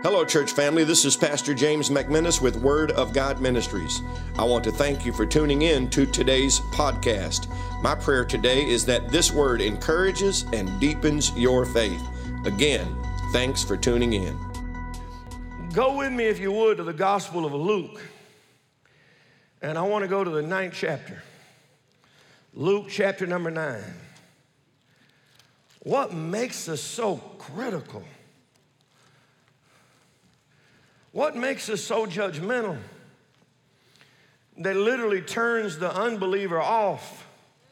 Hello, church family. This is Pastor James McMinnis with Word of God Ministries. I want to thank you for tuning in to today's podcast. My prayer today is that this word encourages and deepens your faith. Again, thanks for tuning in. Go with me, if you would, to the Gospel of Luke. And I want to go to the 9th chapter. Luke chapter number 9. What makes us so critical? What makes us so judgmental that literally turns the unbeliever off?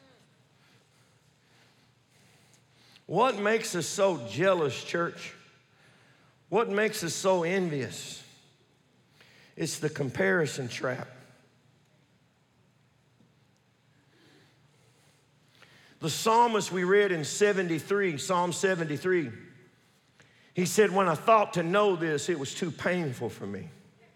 What makes us so jealous, church? What makes us so envious? It's the comparison trap. The psalmist we read in Psalm 73, he said, when I thought to know this, it was too painful for me.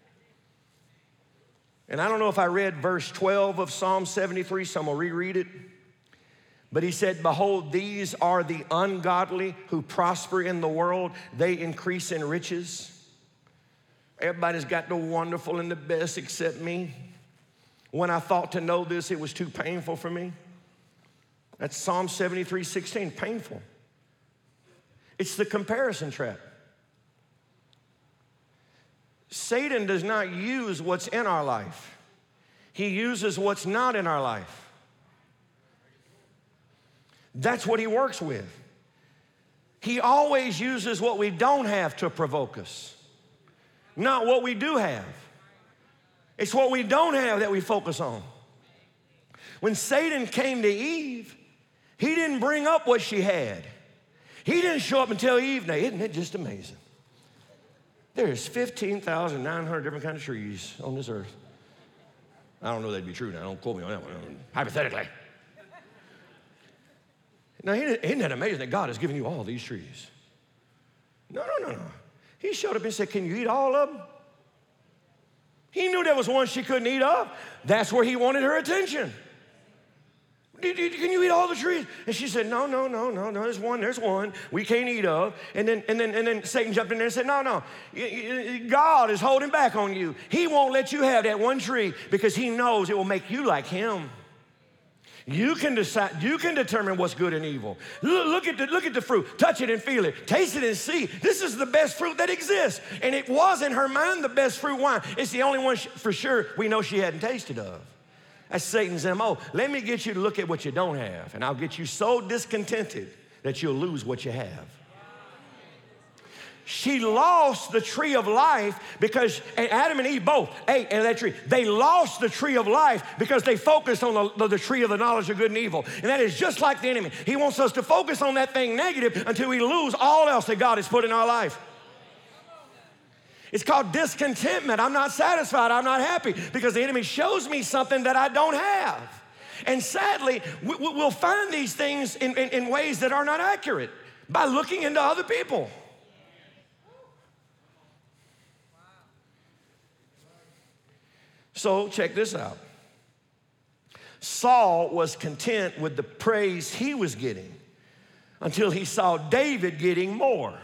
And I don't know if I read verse 12 of Psalm 73, so I'm going to reread it. But he said, behold, these are the ungodly who prosper in the world. They increase in riches. Everybody's got the wonderful and the best except me. When I thought to know this, it was too painful for me. That's Psalm 73:16, painful. It's the comparison trap. Satan does not use what's in our life. He uses what's not in our life. That's what he works with. He always uses what we don't have to provoke us, not what we do have. It's what we don't have that we focus on. When Satan came to Eve, he didn't bring up what she had. He didn't show up until evening. Isn't it just amazing? There's 15,900 different kinds of trees on this earth. I don't know that'd be true now. Don't quote me on that one. Hypothetically. Now, isn't that amazing that God has given you all these trees? No. He showed up and said, can you eat all of them? He knew there was one she couldn't eat of. That's where he wanted her attention. Can you eat all the trees? And she said, no, there's one we can't eat of. And then Satan jumped in there and said, no, God is holding back on you. He won't let you have that one tree because he knows it will make you like him. You can decide, you can determine what's good and evil. Look at the fruit, touch it and feel it, taste it and see. This is the best fruit that exists. And it was in her mind the best fruit wine. It's the only one for sure we know she hadn't tasted of. That's Satan's MO. Let me get you to look at what you don't have, and I'll get you so discontented that you'll lose what you have. She lost the tree of life because, and Adam and Eve both ate of that tree. They lost the tree of life because they focused on the tree of the knowledge of good and evil. And that is just like the enemy. He wants us to focus on that thing negative until we lose all else that God has put in our life. It's called discontentment. I'm not satisfied. I'm not happy because the enemy shows me something that I don't have. And sadly, we'll find these things in ways that are not accurate by looking into other people. So check this out. Saul was content with the praise he was getting until he saw David getting more.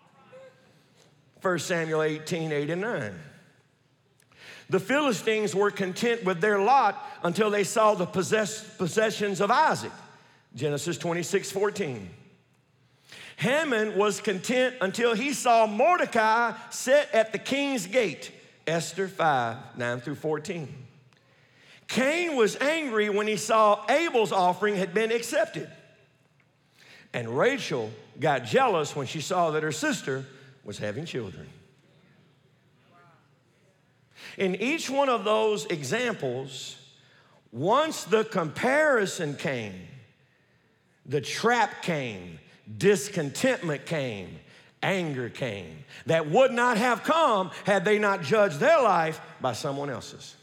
1 Samuel 18:8-9. The Philistines were content with their lot until they saw the possessions of Isaac. Genesis 26:14. Haman was content until he saw Mordecai sit at the king's gate. Esther 5:9-14. Cain was angry when he saw Abel's offering had been accepted. And Rachel got jealous when she saw that her sister was having children. In each one of those examples, once the comparison came, the trap came, discontentment came, anger came, that would not have come had they not judged their life by someone else's.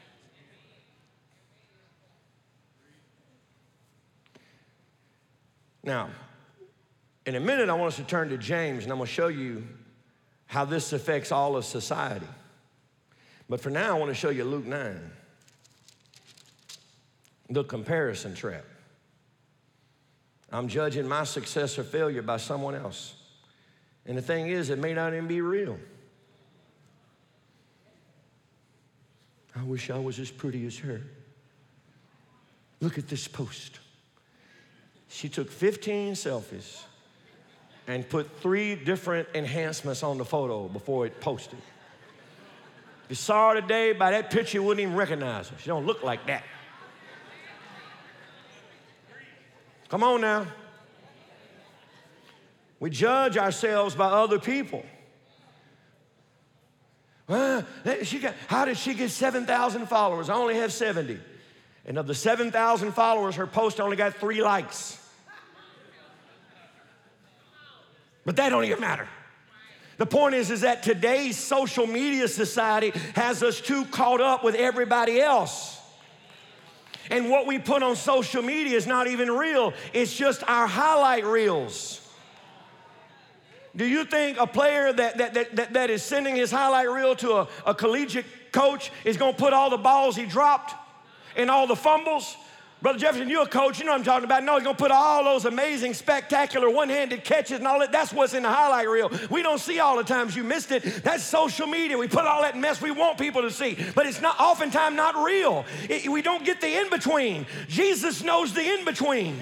Now, in a minute, I want us to turn to James, and I'm going to show you how this affects all of society. But for now, I want to show you Luke 9, the comparison trap. I'm judging my success or failure by someone else. And the thing is, it may not even be real. I wish I was as pretty as her. Look at this post. She took 15 selfies and put 3 different enhancements on the photo before it posted. If you saw her today, by that picture, you wouldn't even recognize her. She don't look like that. Come on now. We judge ourselves by other people. Well, how did she get 7,000 followers? I only have 70. And of the 7,000 followers, her post only got 3 likes. But that don't even matter. The point is that today's social media society has us too caught up with everybody else. And what we put on social media is not even real. It's just our highlight reels. Do you think a player that is sending his highlight reel to a collegiate coach is going to put all the balls he dropped and all the fumbles? Brother Jefferson, you're a coach, you know what I'm talking about. No, he's going to put all those amazing, spectacular, one-handed catches and all that. That's what's in the highlight reel. We don't see all the times you missed it. That's social media. We put all that mess we want people to see. But it's not oftentimes not real. We don't get the in-between. Jesus knows the in-between.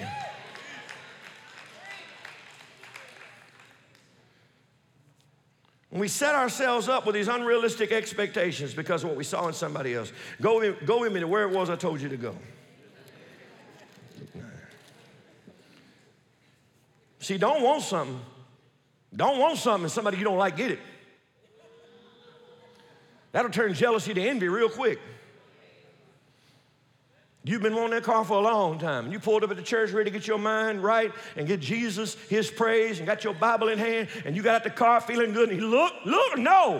We set ourselves up with these unrealistic expectations because of what we saw in somebody else. Go with me to where it was I told you to go. See, don't want something and somebody you don't like get it. That'll turn jealousy to envy real quick. You've been wanting that car for a long time. And you pulled up at the church ready to get your mind right and get Jesus his praise and got your Bible in hand and you got out the car feeling good and he look, no.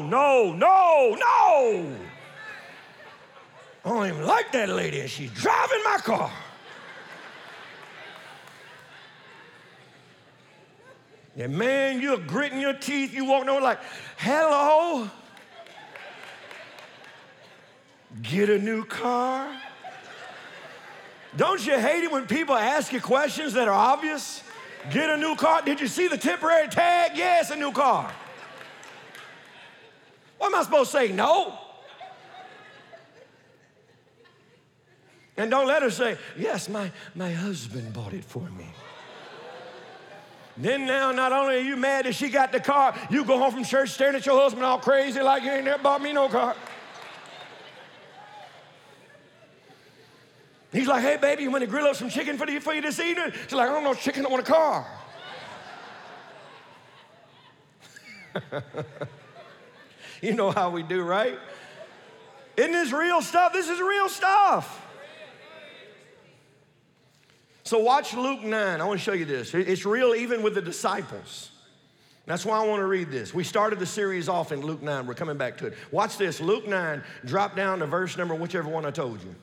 I don't even like that lady and she's driving my car. And man, you're gritting your teeth. You walking over like, hello? Get a new car? Don't you hate it when people ask you questions that are obvious? Get a new car? Did you see the temporary tag? Yes, a new car. What am I supposed to say? No. And don't let her say, yes, my husband bought it for me. Then now, not only are you mad that she got the car, you go home from church staring at your husband all crazy like you ain't never bought me no car. He's like, hey, baby, you want to grill up some chicken for you this evening? She's like, I don't know chicken, I want a car. You know how we do, right? Isn't this real stuff? This is real stuff. So watch Luke 9. I want to show you this. It's real even with the disciples. That's why I want to read this. We started the series off in Luke 9. We're coming back to it. Watch this. Luke 9, drop down to verse number, whichever one I told you.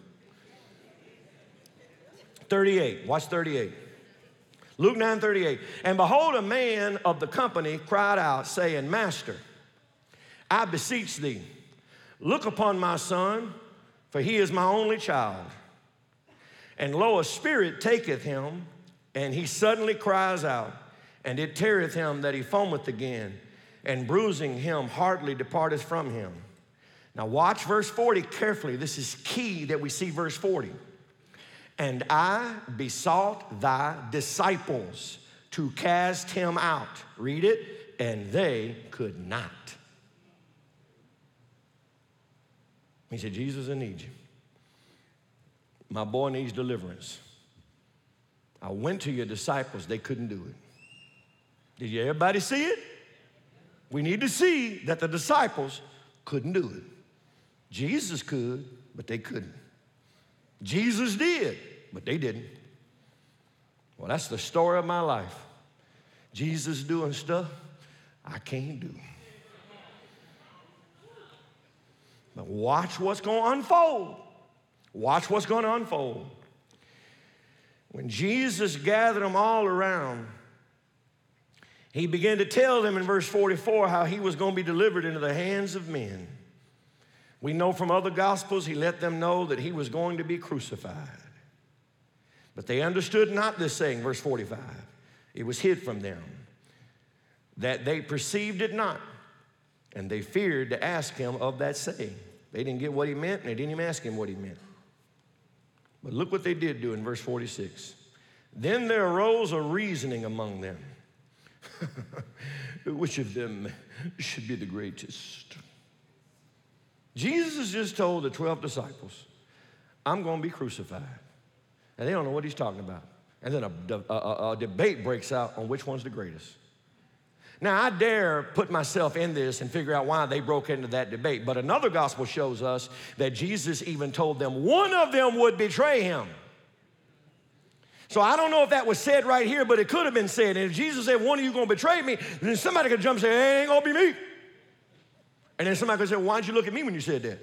38. Watch 38. Luke 9:38. And behold, a man of the company cried out, saying, Master, I beseech thee, look upon my son, for he is my only child. And lo, a spirit taketh him, and he suddenly cries out, and it teareth him that he foameth again, and bruising him hardly departeth from him. Now watch verse 40 carefully. This is key that we see verse 40. And I besought thy disciples to cast him out. Read it. And they could not. He said, Jesus, I need you. My boy needs deliverance. I went to your disciples. They couldn't do it. Did you everybody see it? We need to see that the disciples couldn't do it. Jesus could, but they couldn't. Jesus did, but they didn't. Well, that's the story of my life. Jesus doing stuff I can't do. But watch what's going to unfold. Watch what's going to unfold. When Jesus gathered them all around, he began to tell them in verse 44 how he was going to be delivered into the hands of men. We know from other gospels, he let them know that he was going to be crucified. But they understood not this saying, verse 45. It was hid from them, that they perceived it not, and they feared to ask him of that saying. They didn't get what he meant, and they didn't even ask him what he meant. But look what they did do in verse 46. Then there arose a reasoning among them. Which of them should be the greatest? Jesus just told the 12 disciples, I'm going to be crucified. And they don't know what he's talking about. And then a debate breaks out on which one's the greatest. Now, I dare put myself in this and figure out why they broke into that debate. But another gospel shows us that Jesus even told them one of them would betray him. So I don't know if that was said right here, but it could have been said. And if Jesus said, one of you going to betray me, then somebody could jump and say, hey, it ain't going to be me. And then somebody could say, why didn't you look at me when you said that?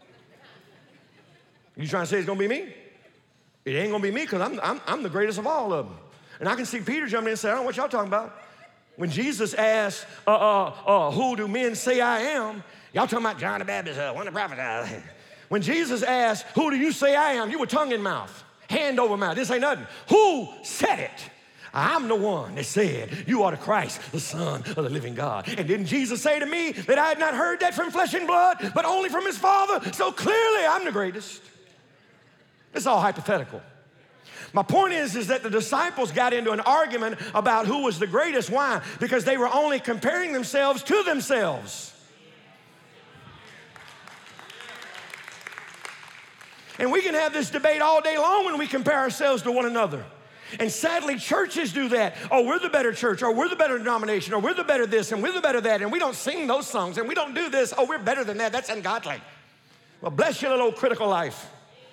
You trying to say it's going to be me? It ain't going to be me because I'm the greatest of all of them. And I can see Peter jumping in and say, I don't know what y'all talking about. When Jesus asked, who do men say I am? Y'all talking about John the Baptist, one of the prophets. When Jesus asked, who do you say I am? You were tongue in mouth, hand over mouth. This ain't nothing. Who said it? I'm the one that said, you are the Christ, the Son of the living God. And didn't Jesus say to me that I had not heard that from flesh and blood, but only from his Father? So clearly I'm the greatest. It's all hypothetical. My point is that the disciples got into an argument about who was the greatest. Why? Because they were only comparing themselves to themselves. And we can have this debate all day long when we compare ourselves to one another. And sadly, churches do that. Oh, we're the better church, or we're the better denomination, or we're the better this, and we're the better that, and we don't sing those songs, and we don't do this. Oh, we're better than that. That's ungodly. Well, bless your little critical life.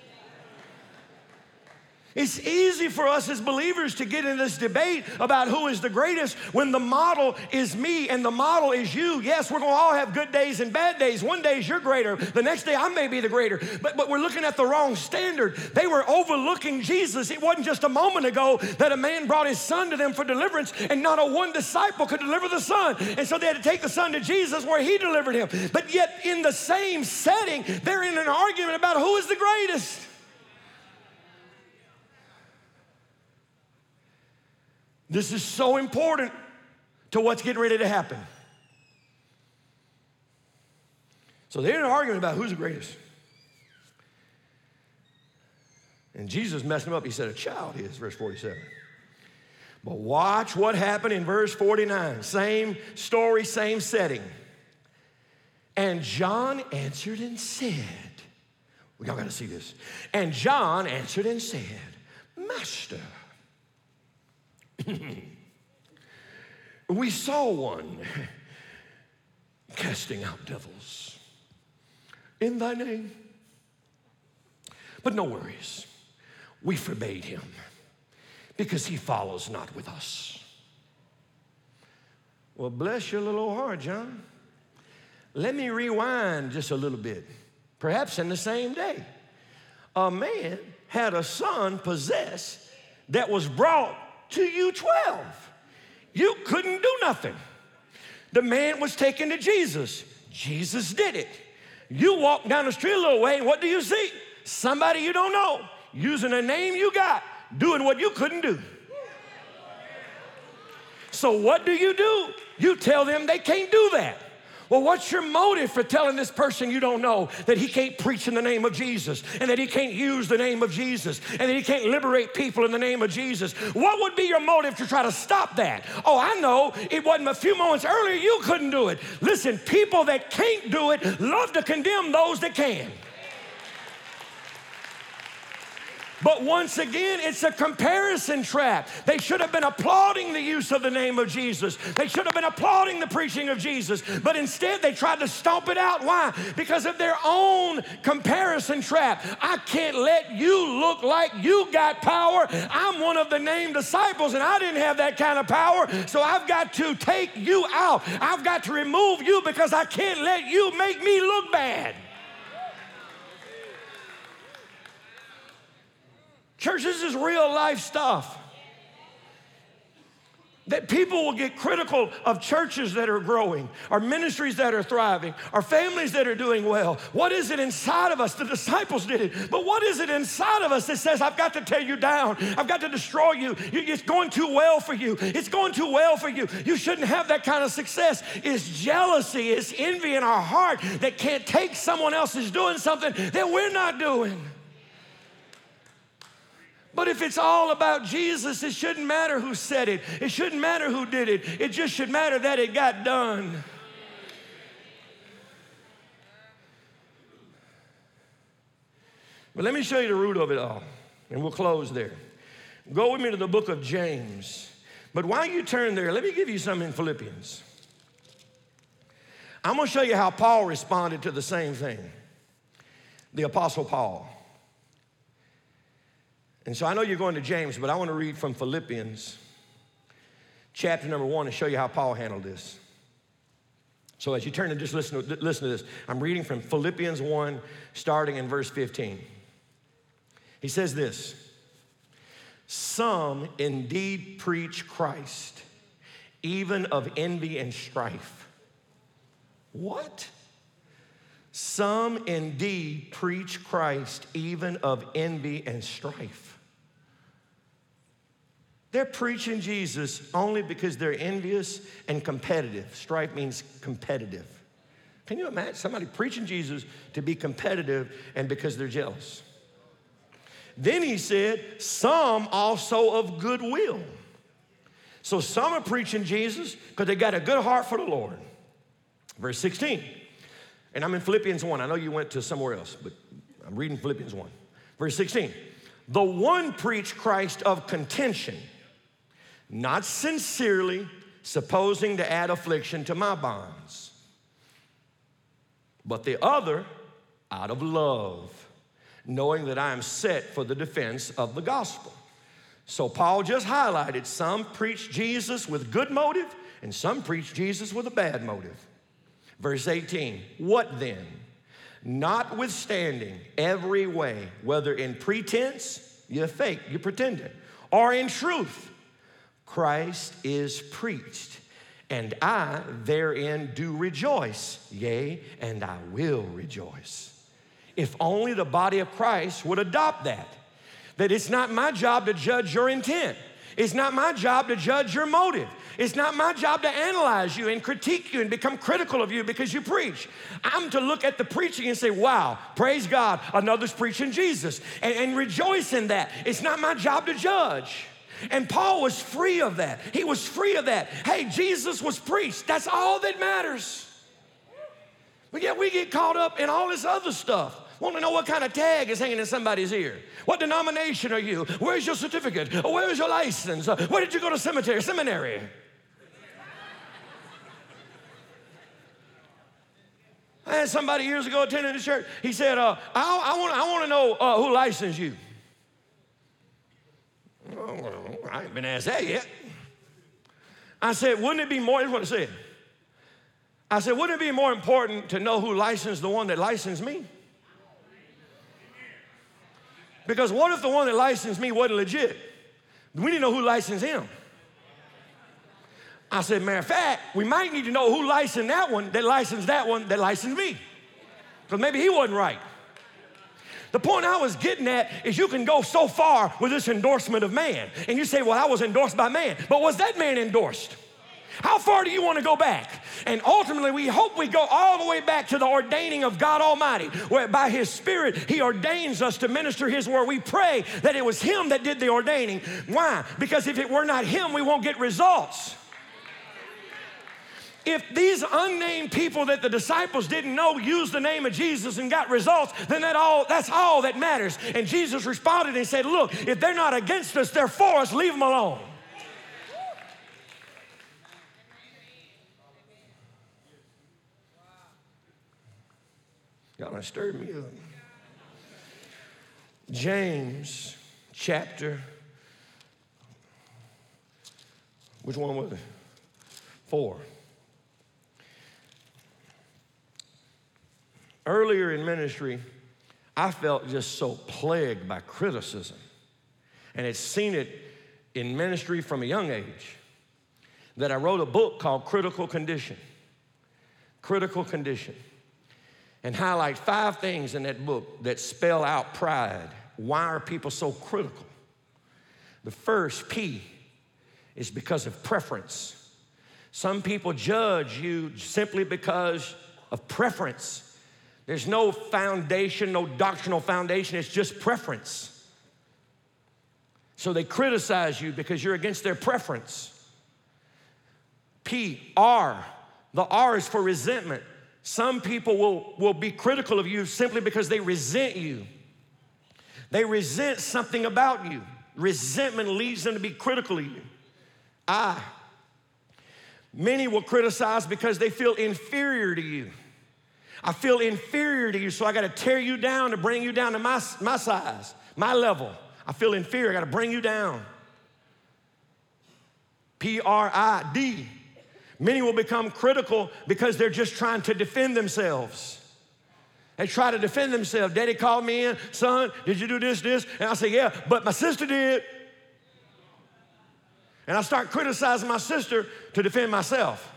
It's easy for us as believers to get in this debate about who is the greatest when the model is me and the model is you. Yes, we're going to all have good days and bad days. One day you're greater. The next day I may be the greater. But we're looking at the wrong standard. They were overlooking Jesus. It wasn't just a moment ago that a man brought his son to them for deliverance, and not a one disciple could deliver the son. And so they had to take the son to Jesus where he delivered him. But yet in the same setting, they're in an argument about who is the greatest. This is so important to what's getting ready to happen. So they're in an argument about who's the greatest. And Jesus messed them up. He said, a child is, verse 47. But watch what happened in verse 49. Same story, same setting. And John answered and said, y'all got to see this. And John answered and said, Master, we saw one casting out devils in thy name. But no worries. We forbade him because he follows not with us. Well, bless your little heart, John. Let me rewind just a little bit. Perhaps in the same day, a man had a son possessed that was brought to you 12. You couldn't do nothing. The man was taken to Jesus. Jesus did it. You walk down the street a little way, and what do you see? Somebody you don't know, using a name you got, doing what you couldn't do. So what do? You tell them they can't do that. Well, what's your motive for telling this person you don't know that he can't preach in the name of Jesus, and that he can't use the name of Jesus, and that he can't liberate people in the name of Jesus? What would be your motive to try to stop that? Oh, I know. It wasn't a few moments earlier you couldn't do it. Listen, people that can't do it love to condemn those that can. But once again, it's a comparison trap. They should have been applauding the use of the name of Jesus. They should have been applauding the preaching of Jesus. But instead, they tried to stomp it out. Why? Because of their own comparison trap. I can't let you look like you got power. I'm one of the named disciples, and I didn't have that kind of power. So I've got to take you out. I've got to remove you because I can't let you make me look bad. Church, this is real life stuff. That people will get critical of churches that are growing, or ministries that are thriving, or families that are doing well. What is it inside of us? The disciples did it. But what is it inside of us that says, I've got to tear you down. I've got to destroy you. It's going too well for you. It's going too well for you. You shouldn't have that kind of success. It's jealousy. It's envy in our heart that can't take someone else is doing something that we're not doing. But if it's all about Jesus, it shouldn't matter who said it. It shouldn't matter who did it. It just should matter that it got done. But let me show you the root of it all, and we'll close there. Go with me to the book of James. But while you turn there, let me give you something in Philippians. I'm going to show you how Paul responded to the same thing, the Apostle Paul. And so I know you're going to James, but I want to read from Philippians chapter number 1 and show you how Paul handled this. So as you turn and just listen to this, I'm reading from Philippians 1, starting in verse 15. He says this, some indeed preach Christ, even of envy and strife. What? Some indeed preach Christ, even of envy and strife. They're preaching Jesus only because they're envious and competitive. Strife means competitive. Can you imagine somebody preaching Jesus to be competitive and because they're jealous? Then he said, some also of goodwill. So some are preaching Jesus because they got a good heart for the Lord. Verse 16. And I'm in Philippians 1. I know you went to somewhere else, but I'm reading Philippians 1. Verse 16. The one preached Christ of contention, not sincerely, supposing to add affliction to my bonds. But the other, out of love, knowing that I am set for the defense of the gospel. So Paul just highlighted, some preach Jesus with good motive, and some preach Jesus with a bad motive. Verse 18, what then? Notwithstanding every way, whether in pretense, you're fake, you're pretending, or in truth, Christ is preached, and I therein do rejoice, yea, and I will rejoice. If only the body of Christ would adopt that it's not my job to judge your intent. It's not my job to judge your motive. It's not my job to analyze you and critique you and become critical of you because you preach. I'm to look at the preaching and say, wow, praise God, another's preaching Jesus, and rejoice in that. It's not my job to judge. And Paul was free of that. He was free of that. Hey, Jesus was preached. That's all that matters. But yet we get caught up in all this other stuff. Want to know what kind of tag is hanging in somebody's ear. What denomination are you? Where's your certificate? Where's your license? Where did you go to seminary? I had somebody years ago attending the church. He said, I want to know who licensed you. Oh, I ain't been asked that yet. I said, wouldn't it be more, here's what I said. I said, wouldn't it be more important to know who licensed the one that licensed me? Because what if the one that licensed me wasn't legit? We need to know who licensed him. I said, matter of fact, we might need to know who licensed that one that licensed me. Because maybe he wasn't right. The point I was getting at is you can go so far with this endorsement of man. And you say, well, I was endorsed by man. But was that man endorsed? How far do you want to go back? And ultimately, we hope we go all the way back to the ordaining of God Almighty, where by His Spirit, He ordains us to minister His word. We pray that it was Him that did the ordaining. Why? Because if it were not Him, we won't get results. If these unnamed people that the disciples didn't know used the name of Jesus and got results, then that's all that matters. And Jesus responded and said, look, if they're not against us, they're for us, leave them alone. Y'all done stirred me up. James chapter, which one was it? 4. Earlier in ministry, I felt just so plagued by criticism, and had seen it in ministry from a young age. that I wrote a book called Critical Condition. Critical Condition. And highlight 5 things in that book that spell out pride. Why are people so critical? The first, P, is because of preference. Some people judge you simply because of preference. There's no foundation, no doctrinal foundation, it's just preference. So they criticize you because you're against their preference. P, R. The R is for resentment. Some people will be critical of you simply because they resent you. They resent something about you. Resentment leads them to be critical of you. I. Many will criticize because they feel inferior to you. I feel inferior to you, so I got to tear you down to bring you down to my size, my level. I feel inferior, I got to bring you down. P-R-I-D. Many will become critical because they're just trying to defend themselves. They try to defend themselves. Daddy called me in, son, did you do this? And I say, yeah, but my sister did. And I start criticizing my sister to defend myself.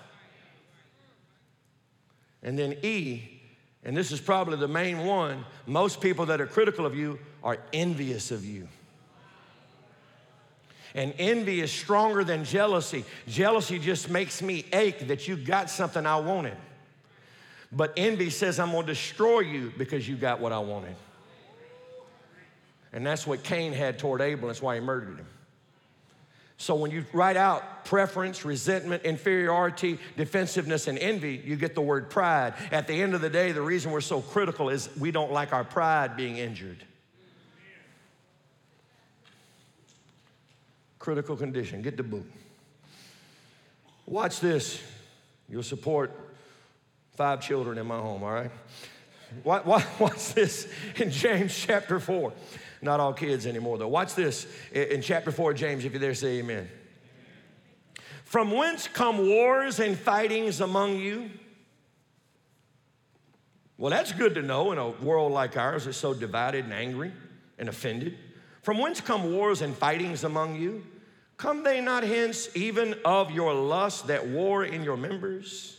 And then E, and this is probably the main one, most people that are critical of you are envious of you. And envy is stronger than jealousy. Jealousy just makes me ache that you got something I wanted. But envy says, I'm going to destroy you because you got what I wanted. And that's what Cain had toward Abel. That's why he murdered him. So when you write out preference, resentment, inferiority, defensiveness, and envy, you get the word pride. At the end of the day, the reason we're so critical is we don't like our pride being injured. Critical Condition. Get the book. Watch this. You'll support 5 children in my home, all right? Watch this in James chapter 4. Not all kids anymore, though. Watch this in chapter 4 of James. If you're there, say amen. From whence come wars and fightings among you? Well, that's good to know in a world like ours that's so divided and angry and offended. From whence come wars and fightings among you? Come they not hence even of your lust that war in your members?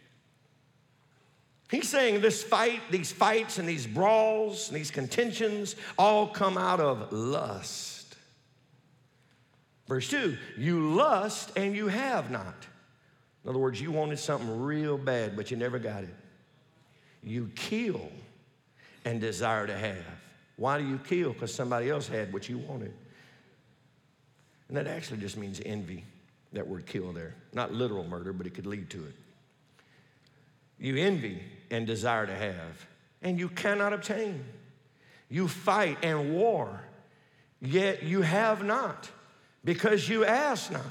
He's saying these fights and these brawls and these contentions all come out of lust. Verse 2, you lust and you have not. In other words, you wanted something real bad, but you never got it. You kill and desire to have. Why do you kill? Because somebody else had what you wanted. And that actually just means envy, that word kill there. Not literal murder, but it could lead to it. You envy and desire to have, and you cannot obtain. You fight and war, yet you have not, because you ask not.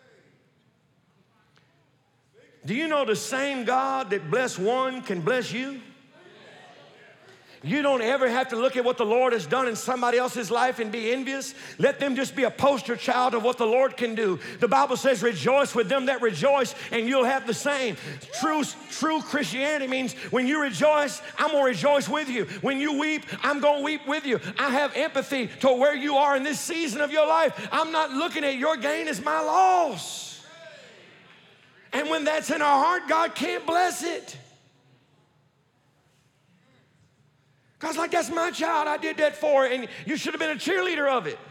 Do you know the same God that blessed one can bless you? You don't ever have to look at what the Lord has done in somebody else's life and be envious. Let them just be a poster child of what the Lord can do. The Bible says, rejoice with them that rejoice, and you'll have the same. True Christianity means when you rejoice, I'm going to rejoice with you. When you weep, I'm going to weep with you. I have empathy to where you are in this season of your life. I'm not looking at your gain as my loss. And when that's in our heart, God can't bless it. God's like, that's my child, I did that for, and you should have been a cheerleader of it.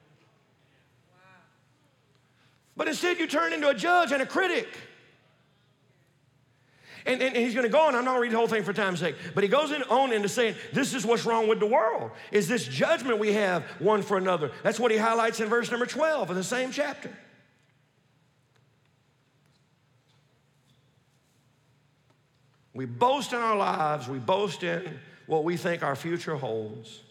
But instead you turn into a judge and a critic. And he's going to go on, I'm not going to read the whole thing for time's sake, but he goes on into saying, this is what's wrong with the world, is this judgment we have one for another. That's what he highlights in verse number 12 of the same chapter. We boast in our lives, we boast in what we think our future holds.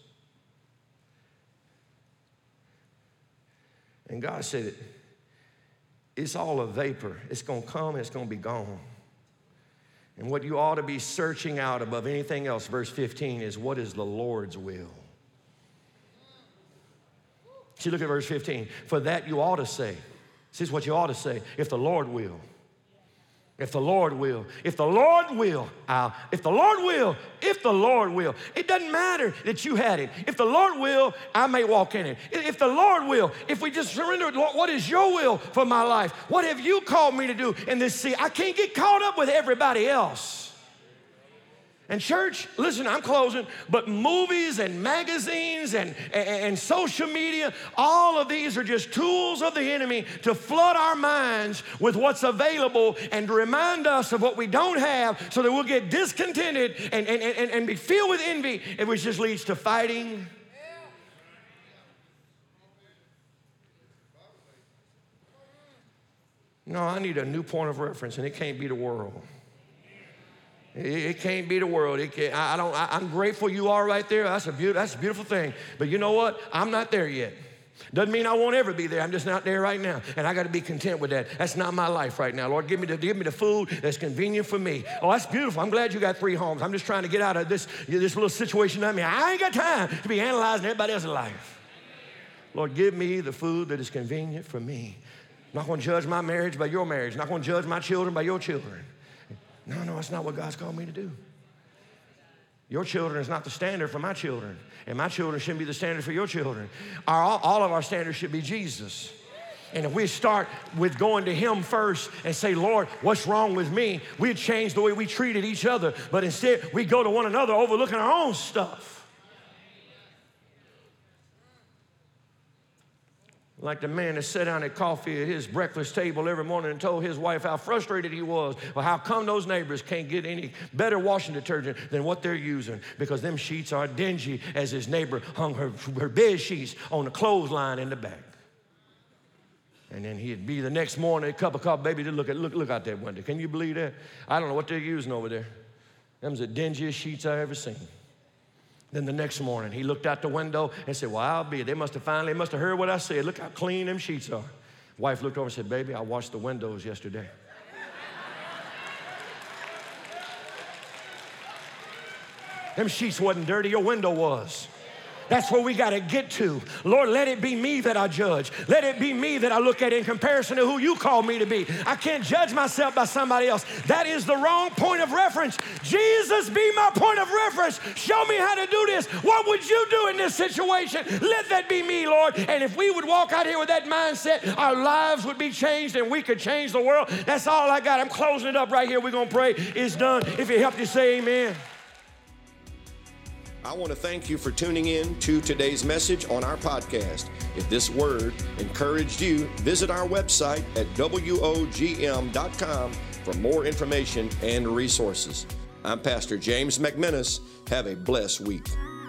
And God said, it's all a vapor. It's going to come and it's going to be gone. And what you ought to be searching out above anything else, verse 15, is what is the Lord's will? See, look at verse 15. For that you ought to say. This is what you ought to say, if the Lord will. If the Lord will, if the Lord will, if the Lord will, if the Lord will. It doesn't matter that you had it. If the Lord will, I may walk in it. If the Lord will, if we just surrender, Lord, what is your will for my life? What have you called me to do in this sea? I can't get caught up with everybody else. And church, listen, I'm closing, but movies and magazines and social media, all of these are just tools of the enemy to flood our minds with what's available and to remind us of what we don't have so that we'll get discontented and be filled with envy, which just leads to fighting. No, I need a new point of reference, and it can't be the world. It can't be the world. I'm grateful you are right there. That's a beautiful thing. But you know what? I'm not there yet. Doesn't mean I won't ever be there. I'm just not there right now. And I got to be content with that. That's not my life right now. Lord, give me the food that's convenient for me. Oh, that's beautiful. I'm glad you got 3 homes. I'm just trying to get out of this little situation I'm in. I ain't got time to be analyzing everybody else's life. Lord, give me the food that is convenient for me. I'm not going to judge my marriage by your marriage. I'm not going to judge my children by your children. No, that's not what God's called me to do. Your children is not the standard for my children, and my children shouldn't be the standard for your children. All of our standards should be Jesus. And if we start with going to him first and say, Lord, what's wrong with me? We'd change the way we treated each other, but instead we go to one another overlooking our own stuff. Like the man that sat down at coffee at his breakfast table every morning and told his wife how frustrated he was. Well, how come those neighbors can't get any better washing detergent than what they're using? Because them sheets are dingy, as his neighbor hung her bed sheets on the clothesline in the back. And then he'd be the next morning, a cup of coffee, baby, look out that window. Can you believe that? I don't know what they're using over there. Them's the dingiest sheets I've ever seen. Then the next morning, he looked out the window and said, well, I'll be it. They must have heard what I said. Look how clean them sheets are. Wife looked over and said, baby, I washed the windows yesterday. Them sheets wasn't dirty, your window was. That's where we got to get to. Lord, let it be me that I judge. Let it be me that I look at in comparison to who you call me to be. I can't judge myself by somebody else. That is the wrong point of reference. Jesus, be my point of reference. Show me how to do this. What would you do in this situation? Let that be me, Lord. And if we would walk out here with that mindset, our lives would be changed and we could change the world. That's all I got. I'm closing it up right here. We're going to pray. It's done. If it helped you, say amen. I want to thank you for tuning in to today's message on our podcast. If this word encouraged you, visit our website at wogm.com for more information and resources. I'm Pastor James McMinnis. Have a blessed week.